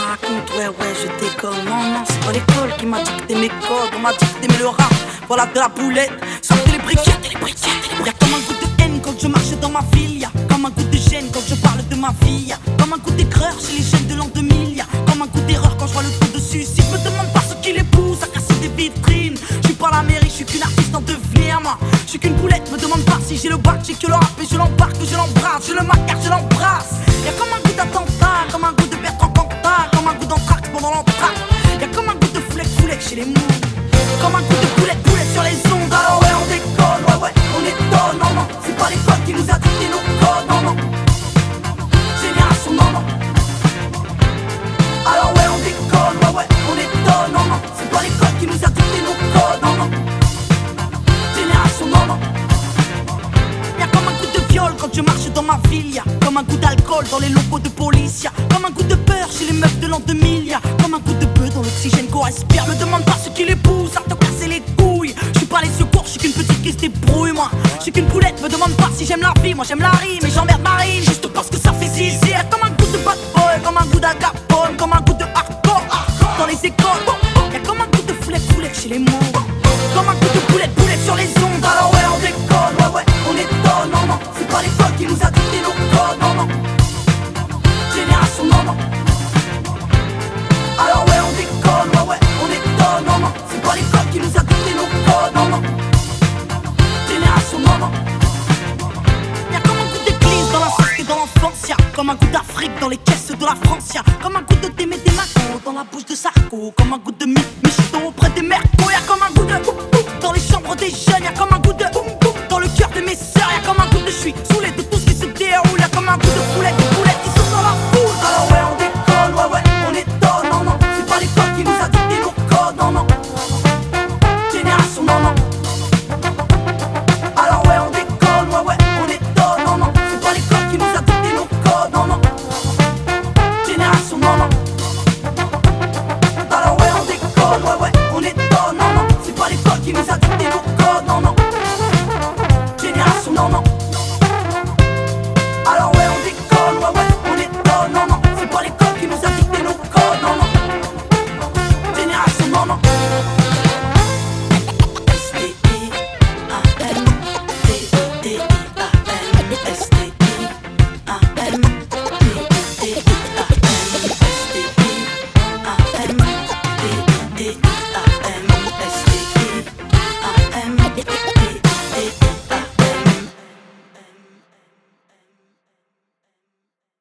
raconte, ouais, je déconne. Non, c'est pas l'école qui m'a dicté mes codes. On m'a dit que t'aimais le rap, voilà de la boulette. Sortez les briquettes et les briquettes et les briquettes. Y'a comme un goût de haine quand je marche dans ma ville. Y'a comme un goût de gêne quand je parle de ma vie. Y'a comme un goût d'aigreur chez les jeunes de l'an 2000. Y'a comme un goût d'erreur quand je vois le trou dessus. Si je me demande pas ce qui les pousse à casser des vitrines. Je suis pas la mairie, je suis qu'une artiste en devenir, moi. Je suis qu'une boulette, me demande pas si j'ai le bac. J'ai que le rap et je l'embarque, je l'embrasse. Je le macar, je l'embrasse. Y'a comme un goût d'attentat, comme un goût de Bertrand Cantat, comme un goût d'entracte pendant l'entracte. Y'a comme un goût de foulec chez les mous. Comme un goût de poulet sur les ondes. Alors ouais, on déconne, ouais, on étonne. Non, non, c'est pas l'école qui nous a dicté nos codes. Non, non, génération, non, non. Alors ouais, on déconne, ouais, on étonne. Non, non, c'est pas l'école qui nous a dicté nos codes. Non, non, génération, non, non. Y'a comme un goût de viol quand je marche dans ma ville. Y'a comme un goût d'alcool dans les locaux de police. Y'a comme un goût de peur chez les meufs de l'an 2000. Y'a comme un goût de bœuf dans l'oxygène qu'on respire. Me demande pas ce qui les pousse à te casser les couilles. Je suis pas les secours, je suis qu'une petite qui se débrouille, moi. Je suis qu'une poulette, me demande pas si j'aime la vie. Moi j'aime la rime et j'emmerde Marine juste parce que ça fait zizi. Y'a comme un goût de bad boy, comme un goût d'agapone, comme un goût de hardcore dans les écoles. Y'a comme un goût de foulec chez les mots. Comme un goût de poulet sur les ondes. Alors ouais, on déconne, ouais, on étonne. Non, non, c'est pas l'école qui nous a dicté nos codes. Non, non, génération, non, non. Alors ouais, on déconne, ouais, on étonne. Non, non, c'est pas l'école qui nous a dicté nos codes. Non, non, génération, non, non. Y'a comme un goût d'église dans la et dans l'enfance. Y'a comme un goût d'Afrique dans les caisses de la France. Y'a comme un goût de Démé des Macos dans la bouche de Sarko. Comme un goût de Michto auprès des mercos. Y'a comme un goût de dans les chambres des jeunes. Y'a comme un goût de dans le cœur de mes sœurs. Y'a comme un goût de je suis saoulé de tout ce qui se déroule. Y'a comme un goût de poulet qui sont dans la foule. Alors ouais, on déconne, ouais, on étonne. Non, non, c'est pas l'école qui nous a dicté nos codes. Non, non, génération, non, non. Alors ouais, on déconne, ouais, on étonne. Non, non, c'est pas l'école qui nous a dicté nos codes. Non, non, génération, non, non. Alors ouais, on déconne, ouais, on étonne. Non, non, c'est pas l'école qui nous a dicté nos codes. Non, non, génération, non, non. Alors ouais, on déconne, ouais, on étonne. Non, non, c'est pas l'école qui nous a dicté nos codes. Non, non, génération, non, non. S-T-I-A-M-D-I-A-M